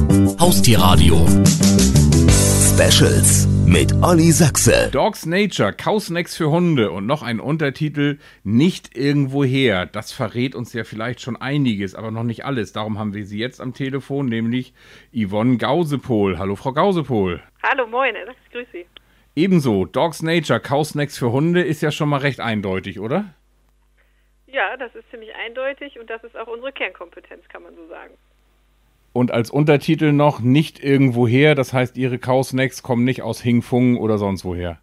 Haustierradio Specials mit Olli Sachse. Dogs Nature, Kausnacks für Hunde und noch ein Untertitel, nicht irgendwoher. Das verrät uns ja vielleicht schon einiges, aber noch nicht alles. Darum haben wir sie jetzt am Telefon, nämlich Yvonne Gausepohl. Hallo Frau Gausepohl. Hallo, moin, ich grüße Sie. Ebenso, Dogs Nature, Kausnacks für Hunde ist ja schon mal recht eindeutig, oder? Ja, das ist ziemlich eindeutig und das ist auch unsere Kernkompetenz, kann man so sagen. Und als Untertitel noch nicht irgendwoher, das heißt, Ihre Kausnacks kommen nicht aus Hingfung oder sonst woher.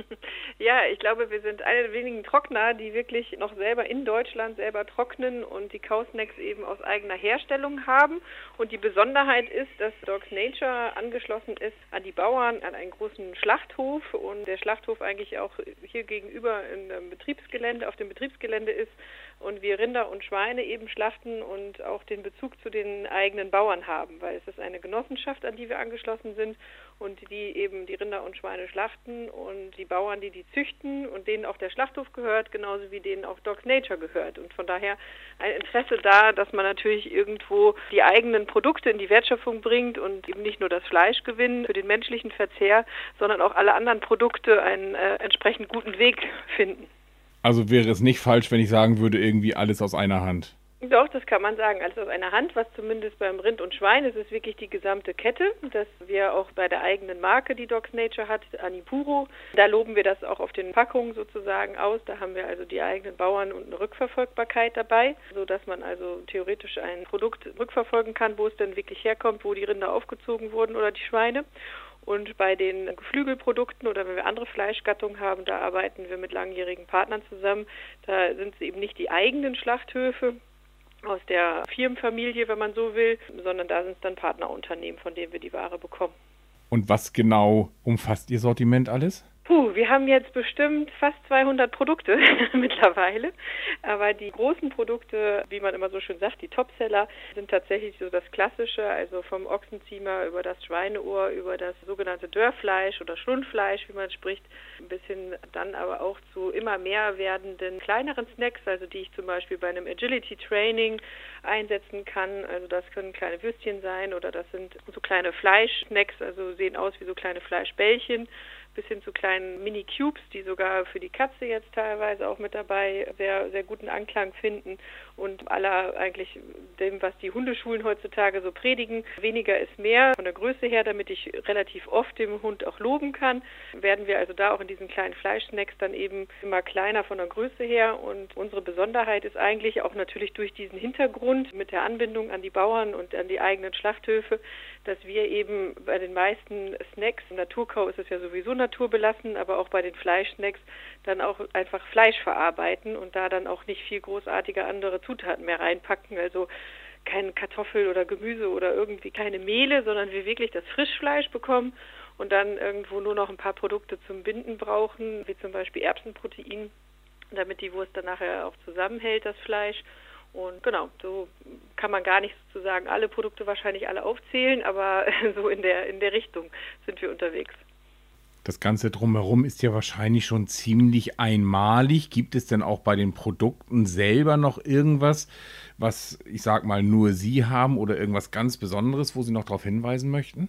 Ja, ich glaube, wir sind eine der wenigen Trockner, die wirklich noch selber in Deutschland selber trocknen und die Kausnacks eben aus eigener Herstellung haben. Und die Besonderheit ist, dass Dogs Nature angeschlossen ist an die Bauern, an einen großen Schlachthof und der Schlachthof eigentlich auch hier gegenüber auf dem Betriebsgelände ist und wir Rinder und Schweine eben schlachten und auch den Bezug zu den eigenen Bauern haben, weil es ist eine Genossenschaft, an die wir angeschlossen sind und die eben die Rinder und Schweine schlachten und die Bauern, die züchten und denen auch der Schlachthof gehört, genauso wie denen auch Dogs Nature gehört. Und von daher ein Interesse da, dass man natürlich irgendwo die eigenen Produkte in die Wertschöpfung bringt und eben nicht nur das Fleisch gewinnt für den menschlichen Verzehr, sondern auch alle anderen Produkte einen entsprechend guten Weg finden. Also wäre es nicht falsch, wenn ich sagen würde, irgendwie alles aus einer Hand? Doch, das kann man sagen. Alles aus einer Hand, was zumindest beim Rind und Schwein ist, ist wirklich die gesamte Kette, dass wir auch bei der eigenen Marke, die Dogs Nature hat, Anipuro, da loben wir das auch auf den Packungen sozusagen aus. Da haben wir also die eigenen Bauern und eine Rückverfolgbarkeit dabei, sodass man also theoretisch ein Produkt rückverfolgen kann, wo es denn wirklich herkommt, wo die Rinder aufgezogen wurden oder die Schweine. Und bei den Geflügelprodukten oder wenn wir andere Fleischgattungen haben, da arbeiten wir mit langjährigen Partnern zusammen. Da sind es eben nicht die eigenen Schlachthöfe aus der Firmenfamilie, wenn man so will, sondern da sind es dann Partnerunternehmen, von denen wir die Ware bekommen. Und was genau umfasst Ihr Sortiment alles? Wir haben jetzt bestimmt fast 200 Produkte mittlerweile, aber die großen Produkte, wie man immer so schön sagt, die Topseller, sind tatsächlich so das Klassische, also vom Ochsenziemer über das Schweineohr, über das sogenannte Dörrfleisch oder Schlundfleisch, wie man spricht, bis hin dann aber auch zu immer mehr werdenden kleineren Snacks, also die ich zum Beispiel bei einem Agility-Training einsetzen kann. Also das können kleine Würstchen sein oder das sind so kleine Fleischsnacks, also sehen aus wie so kleine Fleischbällchen, bis hin zu kleinen Mini-Cubes, die sogar für die Katze jetzt teilweise auch mit dabei sehr, sehr guten Anklang finden und aller eigentlich dem, was die Hundeschulen heutzutage so predigen, weniger ist mehr von der Größe her, damit ich relativ oft dem Hund auch loben kann, werden wir also da auch in diesen kleinen Fleischsnacks dann eben immer kleiner von der Größe her und unsere Besonderheit ist eigentlich auch natürlich durch diesen Hintergrund mit der Anbindung an die Bauern und an die eigenen Schlachthöfe, dass wir eben bei den meisten Snacks, Naturkau ist es ja sowieso naturbelassen, aber auch bei den Fleischsnacks dann auch einfach Fleisch verarbeiten und da dann auch nicht viel großartige andere Zutaten mehr reinpacken, also keine Kartoffel oder Gemüse oder irgendwie keine Mehle, sondern wir wirklich das Frischfleisch bekommen und dann irgendwo nur noch ein paar Produkte zum Binden brauchen, wie zum Beispiel Erbsenprotein, damit die Wurst dann nachher auch zusammenhält, das Fleisch. Und genau, so kann man gar nicht sozusagen alle Produkte wahrscheinlich alle aufzählen, aber so in der Richtung sind wir unterwegs. Das Ganze drumherum ist ja wahrscheinlich schon ziemlich einmalig. Gibt es denn auch bei den Produkten selber noch irgendwas, was, ich sag mal, nur Sie haben oder irgendwas ganz Besonderes, wo Sie noch darauf hinweisen möchten?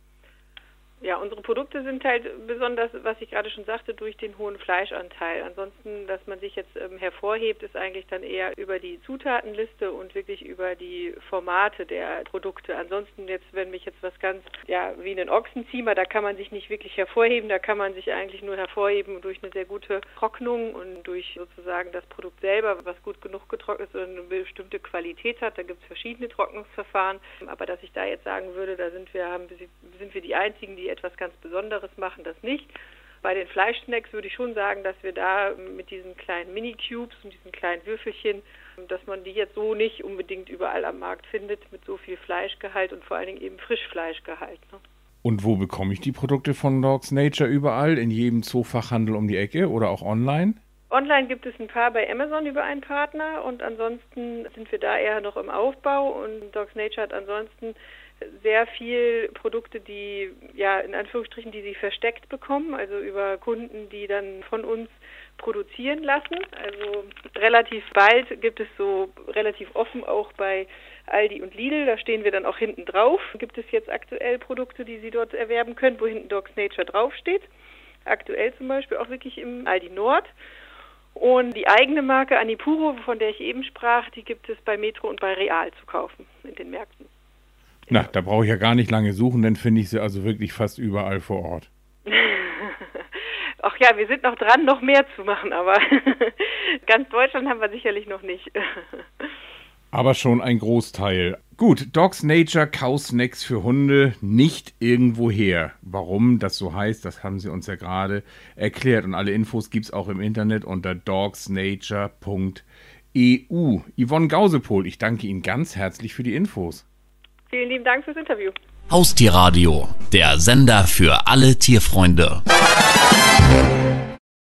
Ja, unsere Produkte sind halt besonders, was ich gerade schon sagte, durch den hohen Fleischanteil. Ansonsten, dass man sich jetzt hervorhebt, ist eigentlich dann eher über die Zutatenliste und wirklich über die Formate der Produkte. Ansonsten jetzt, wenn mich jetzt was ganz, wie einen Ochsenziemer, da kann man sich nicht wirklich hervorheben, da kann man sich eigentlich nur hervorheben durch eine sehr gute Trocknung und durch sozusagen das Produkt selber, was gut genug getrocknet ist und eine bestimmte Qualität hat. Da gibt es verschiedene Trocknungsverfahren, aber dass ich da jetzt sagen würde, da sind wir die Einzigen, die etwas ganz Besonderes machen, das nicht. Bei den Fleischsnacks würde ich schon sagen, dass wir da mit diesen kleinen Mini-Cubes und diesen kleinen Würfelchen, dass man die jetzt so nicht unbedingt überall am Markt findet, mit so viel Fleischgehalt und vor allen Dingen eben Frischfleischgehalt. Ne? Und wo bekomme ich die Produkte von Dogs Nature überall? In jedem Zoofachhandel um die Ecke oder auch online? Online gibt es ein paar bei Amazon über einen Partner und ansonsten sind wir da eher noch im Aufbau und Dogs Nature hat ansonsten sehr viel Produkte, die in Anführungsstrichen, die sie versteckt bekommen, also über Kunden, die dann von uns produzieren lassen. Also relativ bald gibt es so relativ offen auch bei Aldi und Lidl, da stehen wir dann auch hinten drauf. Gibt es jetzt aktuell Produkte, die Sie dort erwerben können, wo hinten Dogs Nature draufsteht. Aktuell zum Beispiel auch wirklich im Aldi Nord. Und die eigene Marke Anipuro, von der ich eben sprach, die gibt es bei Metro und bei Real zu kaufen in den Märkten. Na, da brauche ich ja gar nicht lange suchen, dann finde ich sie also wirklich fast überall vor Ort. Ach ja, wir sind noch dran, noch mehr zu machen, aber ganz Deutschland haben wir sicherlich noch nicht. Aber schon ein Großteil. Gut, Dogs Nature Kausnacks für Hunde nicht irgendwoher. Warum das so heißt, das haben Sie uns ja gerade erklärt. Und alle Infos gibt es auch im Internet unter dogsnature.eu. Yvonne Gausepohl, ich danke Ihnen ganz herzlich für die Infos. Vielen lieben Dank fürs Interview. Haustierradio, der Sender für alle Tierfreunde.